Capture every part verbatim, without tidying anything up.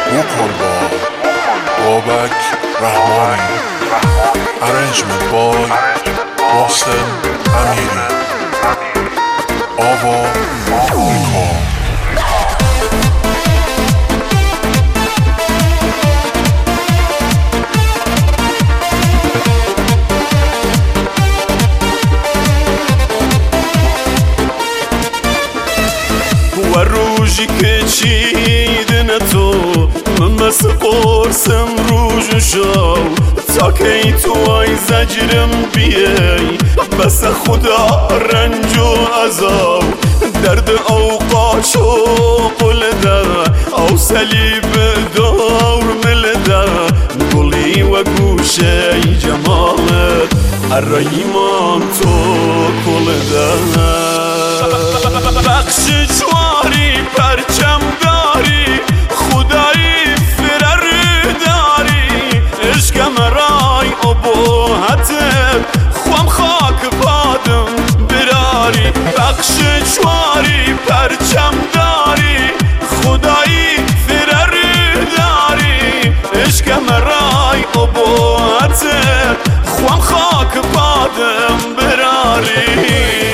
بکن با بابک رحمانی. ارنجمنت بای محسن امیری. آوا نیکا. و روژی که چیدن تو من مثل قرصم روژ شو تا که تو آی زجرم بیای بس خدا رنج و عذاب درد اوقات و قلده او صلیب دور ملده گلی و گوشه جمالت الرحیمان تو کلده بخش جواری پرچم داری خدایی فرر داری عشقم رای ابوحتت خوام خاک پادم براری بخش جواری پرچم داری خدایی فرر داری عشقم رای ابوحتت خوام خاک پادم براری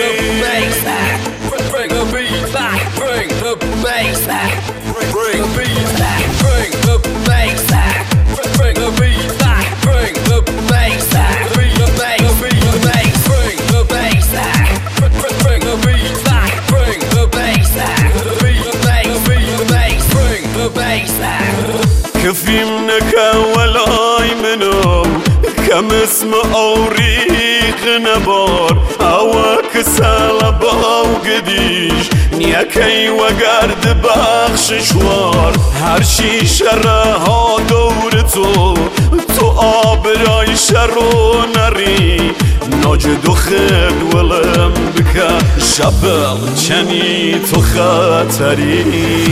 كفيم نكا ولاي منو كم اسم أوريق نبار أواك سالبا وقديش نيكي وقرد بخش شوار هرشي شرها دورتو تو آبراي شرو نري ناجد خد ولم بكا شبل چني تو خطري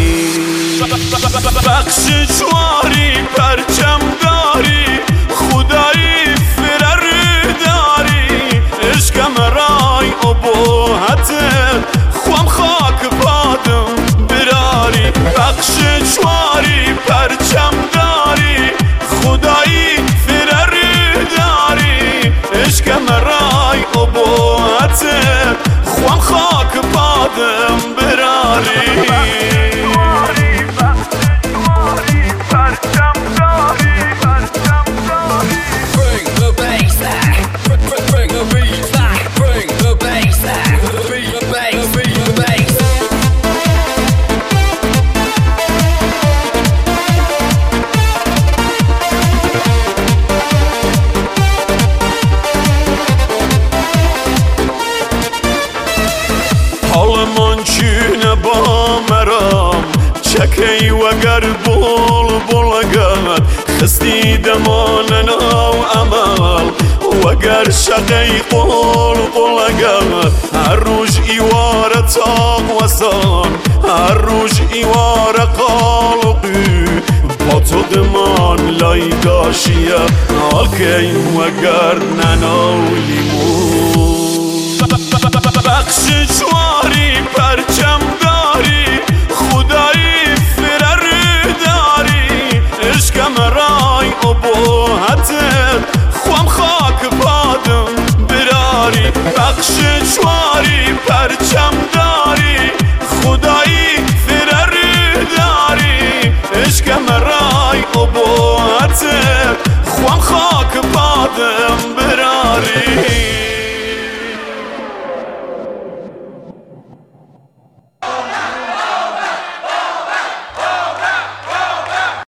بخش جواری پرچم داری خدایی فرر داری عشقم رای ابوحتت خوام خاک پادم براری بخش جواری پرچم داری خدایی فرر داری عشقم رای ابوحتت خوام خاک پادم براری حال من چونه با مرام چکی وگر بول بولگد خستی دمان ناو عمل وگر شقی قول قولگد هر روز ایوار تاق وسان هر روز ایوار قالقی با تو دمان لای داشیه آکی وگر نناولیمون بخش جواری پرچم داری خدایی فرر داری عشقم رای ابوحتت خوام خاک پادم براری بخش جواری پرچم